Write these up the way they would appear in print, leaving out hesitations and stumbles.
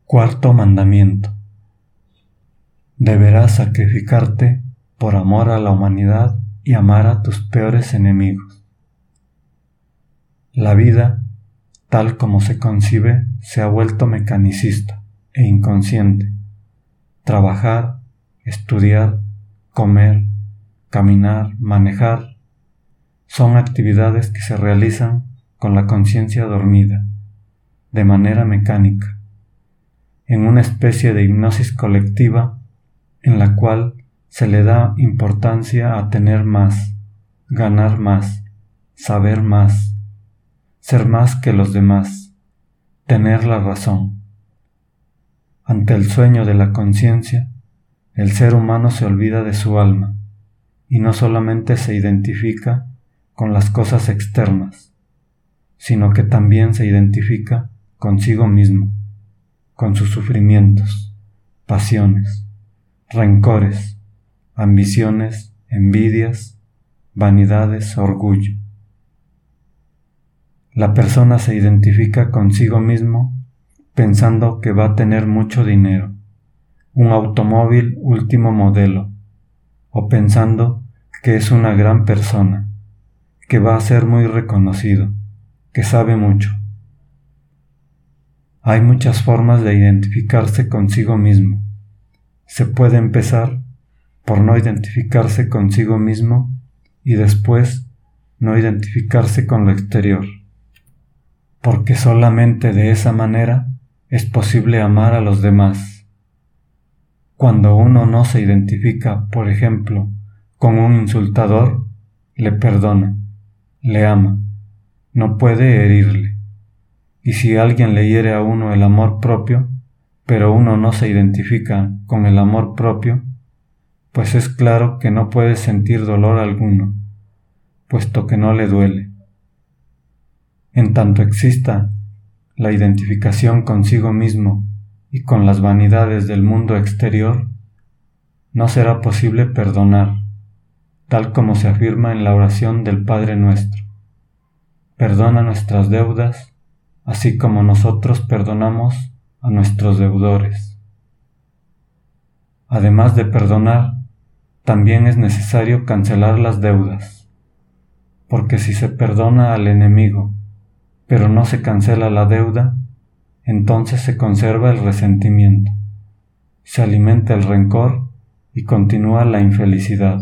Cuarto mandamiento. Deberás sacrificarte por amor a la humanidad y amar a tus peores enemigos. La vida, tal como se concibe, se ha vuelto mecanicista e inconsciente. Trabajar, estudiar, comer, caminar, manejar, son actividades que se realizan con la conciencia dormida, de manera mecánica, en una especie de hipnosis colectiva en la cual se le da importancia a tener más, ganar más, saber más, ser más que los demás, tener la razón. Ante el sueño de la conciencia, el ser humano se olvida de su alma y no solamente se identifica con las cosas externas, sino que también se identifica consigo mismo, con sus sufrimientos, pasiones, rencores, ambiciones, envidias, vanidades, orgullo. La persona se identifica consigo mismo pensando que va a tener mucho dinero, un automóvil último modelo, o pensando que es una gran persona, que va a ser muy reconocido, que sabe mucho. Hay muchas formas de identificarse consigo mismo. Se puede empezar por no identificarse consigo mismo y después no identificarse con lo exterior, porque solamente de esa manera es posible amar a los demás. Cuando uno no se identifica, por ejemplo, con un insultador, le perdona, le ama, no puede herirle. Y si alguien le hiere a uno el amor propio, pero uno no se identifica con el amor propio, pues es claro que no puede sentir dolor alguno, puesto que no le duele. En tanto exista la identificación consigo mismo y con las vanidades del mundo exterior, no será posible perdonar, tal como se afirma en la oración del Padre Nuestro. Perdona nuestras deudas, así como nosotros perdonamos a nuestros deudores. Además de perdonar, también es necesario cancelar las deudas, porque si se perdona al enemigo, pero no se cancela la deuda, entonces se conserva el resentimiento, se alimenta el rencor y continúa la infelicidad.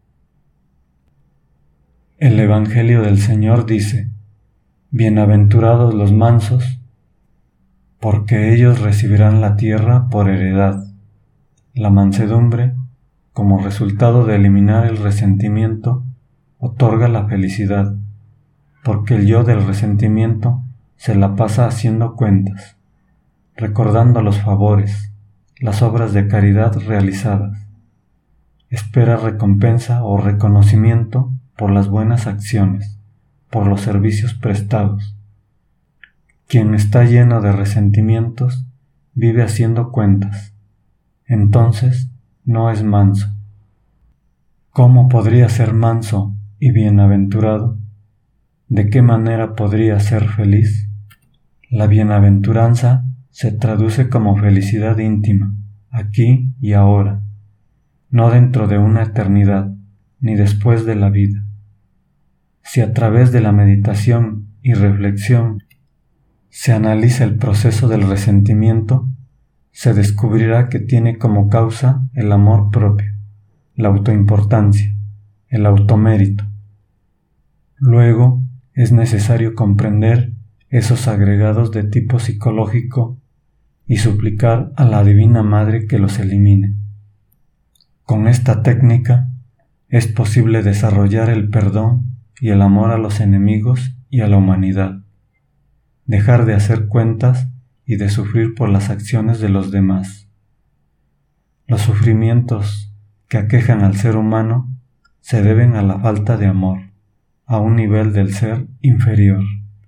El Evangelio del Señor dice: Bienaventurados los mansos, porque ellos recibirán la tierra por heredad. La mansedumbre, como resultado de eliminar el resentimiento, otorga la felicidad, porque el yo del resentimiento se la pasa haciendo cuentas, recordando los favores, las obras de caridad realizadas. Espera recompensa o reconocimiento por las buenas acciones, por los servicios prestados. Quien está lleno de resentimientos vive haciendo cuentas, entonces no es manso. ¿Cómo podría ser manso y bienaventurado? ¿De qué manera podría ser feliz? La bienaventuranza se traduce como felicidad íntima, aquí y ahora, no dentro de una eternidad, ni después de la vida. Si a través de la meditación y reflexión se analiza el proceso del resentimiento, se descubrirá que tiene como causa el amor propio, la autoimportancia, el automérito. Luego es necesario comprender esos agregados de tipo psicológico y suplicar a la Divina Madre que los elimine. Con esta técnica es posible desarrollar el perdón y el amor a los enemigos y a la humanidad, dejar de hacer cuentas y de sufrir por las acciones de los demás. Los sufrimientos que aquejan al ser humano se deben a la falta de amor, a un nivel del ser inferior.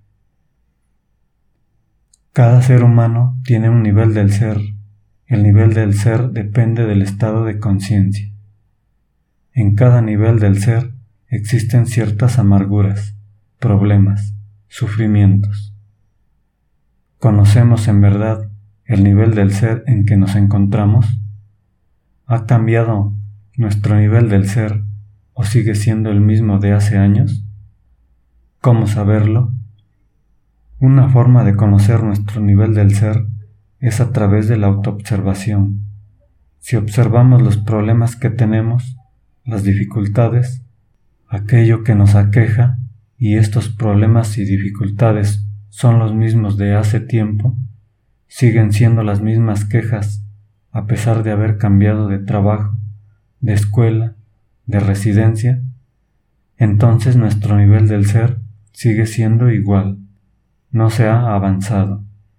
Cada ser humano tiene un nivel del ser. El nivel del ser depende del estado de conciencia. En cada nivel del ser existen ciertas amarguras, problemas, sufrimientos. Conocemos en verdad el nivel del ser en que nos encontramos? ¿Ha cambiado nuestro nivel del ser o sigue siendo el mismo de hace años? ¿Cómo saberlo? Una forma de conocer nuestro nivel del ser es a través de la autoobservación. Si observamos los problemas que tenemos, las dificultades, aquello que nos aqueja, y estos problemas y dificultades son los mismos de hace tiempo, siguen siendo las mismas quejas a pesar de haber cambiado de trabajo, de escuela, de residencia, entonces nuestro nivel del ser sigue siendo igual, no se ha avanzado.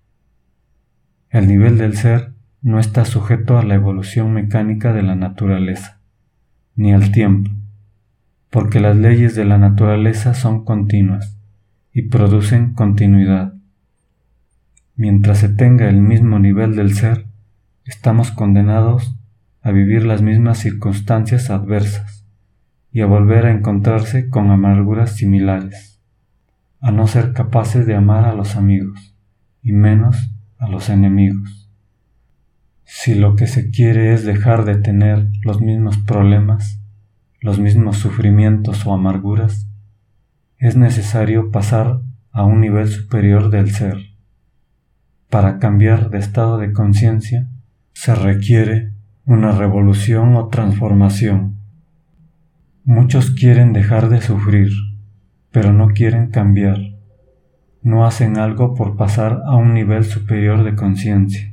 El nivel del ser no está sujeto a la evolución mecánica de la naturaleza, ni al tiempo, porque las leyes de la naturaleza son continuas y producen continuidad. Mientras se tenga el mismo nivel del ser, estamos condenados a vivir las mismas circunstancias adversas y a volver a encontrarse con amarguras similares, a no ser capaces de amar a los amigos y menos a los enemigos. Si lo que se quiere es dejar de tener los mismos problemas, los mismos sufrimientos o amarguras, es necesario pasar a un nivel superior del ser. Para cambiar de estado de conciencia se requiere una revolución o transformación. Muchos quieren dejar de sufrir, pero no quieren cambiar. No hacen algo por pasar a un nivel superior de conciencia.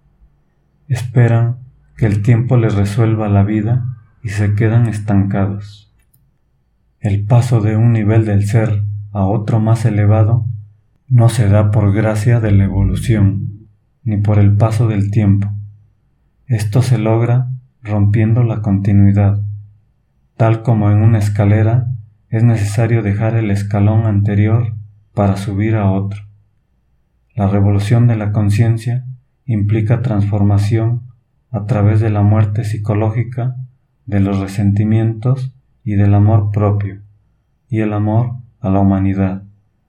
Esperan que el tiempo les resuelva la vida y se quedan estancados. El paso de un nivel del ser a otro más elevado no se da por gracia de la evolución, ni por el paso del tiempo. Esto se logra rompiendo la continuidad. Tal como en una escalera, es necesario dejar el escalón anterior para subir a otro. La revolución de la conciencia implica transformación a través de la muerte psicológica, de los resentimientos y del amor propio, y el amor a la humanidad.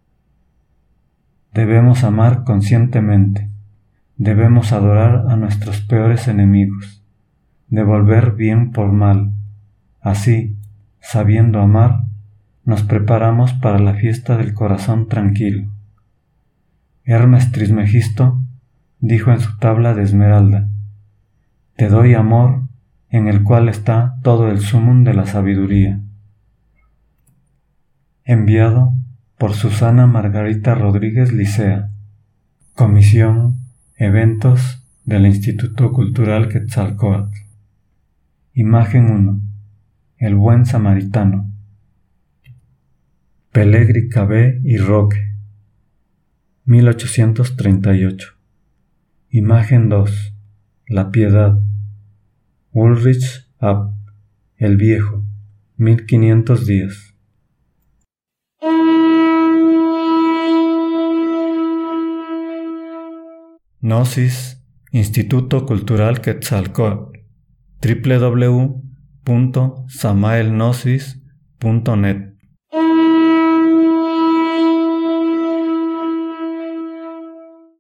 Debemos amar conscientemente, debemos adorar a nuestros peores enemigos, devolver bien por mal. Así, sabiendo amar, nos preparamos para la fiesta del corazón tranquilo. Hermes Trismegisto dijo en su tabla de esmeralda: «Te doy amor, en el cual está todo el sumum de la sabiduría». Enviado por Susana Margarita Rodríguez Licea. Comisión Eventos del Instituto Cultural Quetzalcóatl. Imagen 1. El buen samaritano. Pelegri Cabé y Roque. 1838. Imagen 2. La Piedad. Ulrich Ab. El Viejo. 1510. Gnosis, Instituto Cultural Quetzalcóatl. www.samaelgnosis.net